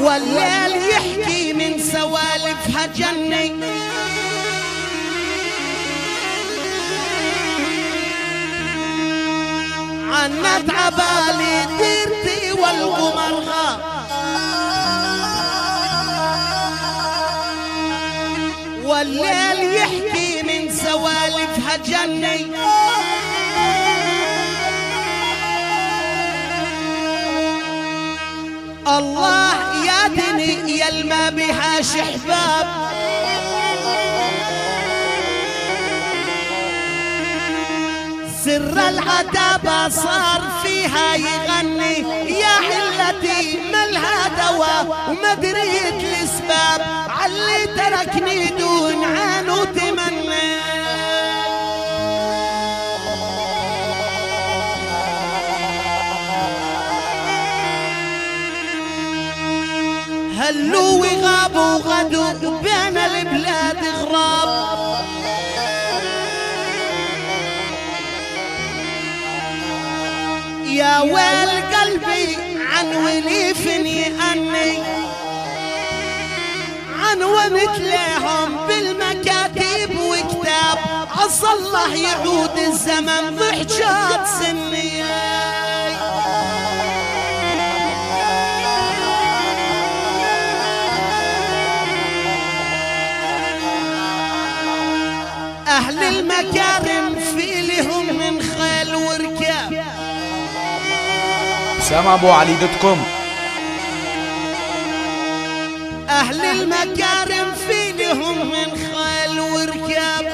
والليل يحكي من سوالفها جني عنت عبالي ديرتي والقمر غاب والليل يحكي من سوالفها جني الله يا دني يا الما بها شحباب سر العتابة صار فيها يغني يا حلتي ملها دواء وما دريت الاسباب علي تركني دون عين وتمنى هلو وغابوا غدوا بين البلاد غراب يا ويل قلبي عن وليفني أني عنونت لهم بالمكاتب وكتاب عسى الله يعود الزمن ضحجات سني أهل المكارم في لهم من خيل وركاب SamAbuAli.com. أهل المكارم في لهم من خيل وركاب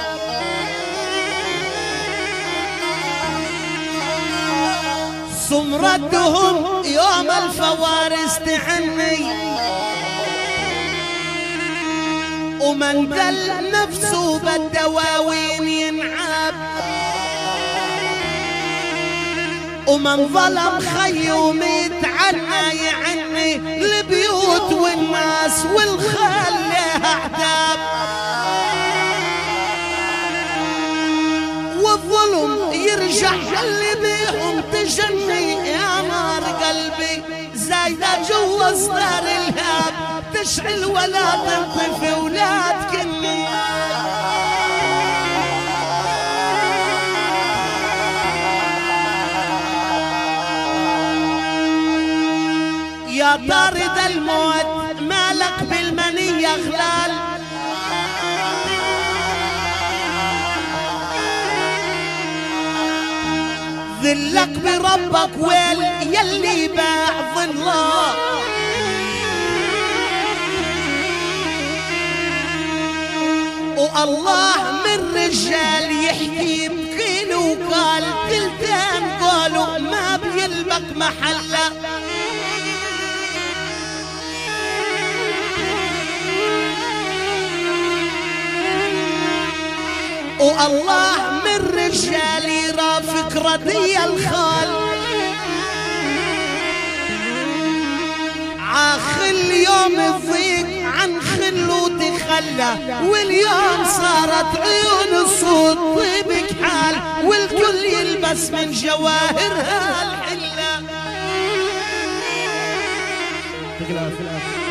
سمردهم يوم الفوارس تعني ومن دل نفسه بالدواوين ينعاب ومن ظلم خيوم يتعنى يعني البيوت والناس والخال لها اعتاب والظلم يرجع اللي بيهم تجني يا نار قلبي زايدة جوا صدار الهاب تشعل ولا تنطفي ولا تكني يا طارد الموت مالك بالمنية غلال ذلك بربك ويل يلي باع ظلال والله من رجال يحكي بقيل وقال تلتين قالوا ما بيلبك محله والله من رجال يرافق ردي الخال عاخل يوم الضيق عن خلو تخلى واليوم صارت عيون الصوت طيبك حال والكل يلبس من جواهرها الحلة